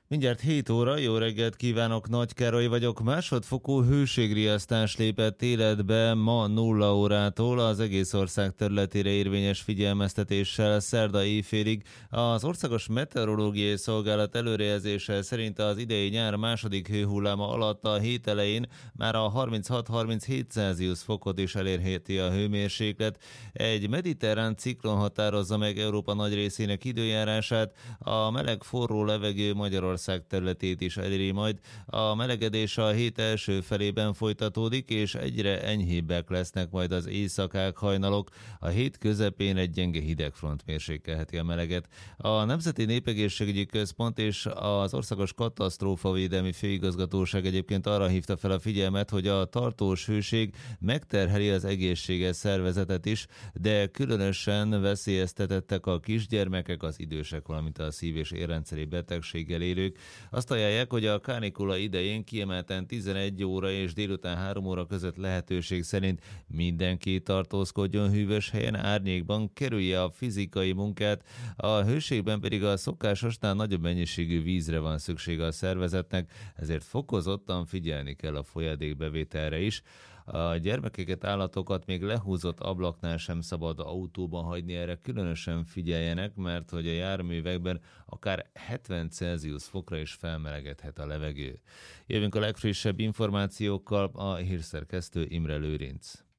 Mindjárt 7 óra, jó reggelt kívánok, Nagy Károly vagyok. Másodfokú hőségriasztás lépett életbe ma 0 órától az egész ország területére érvényes figyelmeztetéssel szerda éjfélig. Az Országos Meteorológiai Szolgálat előrejelzése szerint az idei nyár második hőhulláma alatt a hét elején már a 36-37 Celsius fokot is elérheti a hőmérséklet. Egy mediterrán ciklon határozza meg Európa nagy részének időjárását, a meleg forró levegő Magyarország területét is eléri majd. A melegedés a hét első felében folytatódik, és egyre enyhébbek lesznek majd az éjszakák, hajnalok. A hét közepén egy gyenge hidegfront mérsékelheti a meleget. A Nemzeti Népegészségügyi Központ és az Országos Katasztrófavédelmi Főigazgatóság egyébként arra hívta fel a figyelmet, hogy a tartós hőség megterheli az egészséges szervezetet is, de különösen veszélyeztetettek a kisgyermekek, az idősek, valamint a szív- és érrendszeri betegséggel élők. Azt ajánlják, hogy a kánikula idején kiemelten 11 óra és délután 3 óra között lehetőség szerint mindenki tartózkodjon hűvös helyen, árnyékban, kerülje a fizikai munkát, a hőségben pedig a szokásosnál nagyobb mennyiségű vízre van szüksége a szervezetnek, ezért fokozottan figyelni kell a folyadékbevételre is. A gyermekeket, állatokat még lehúzott ablaknál sem szabad autóban hagyni, erre különösen figyeljenek, mert hogy a járművekben akár 70 Celsius fokra is felmelegedhet a levegő. Jövünk a legfrissebb információkkal, a hírszerkesztő Imre Lőrinc.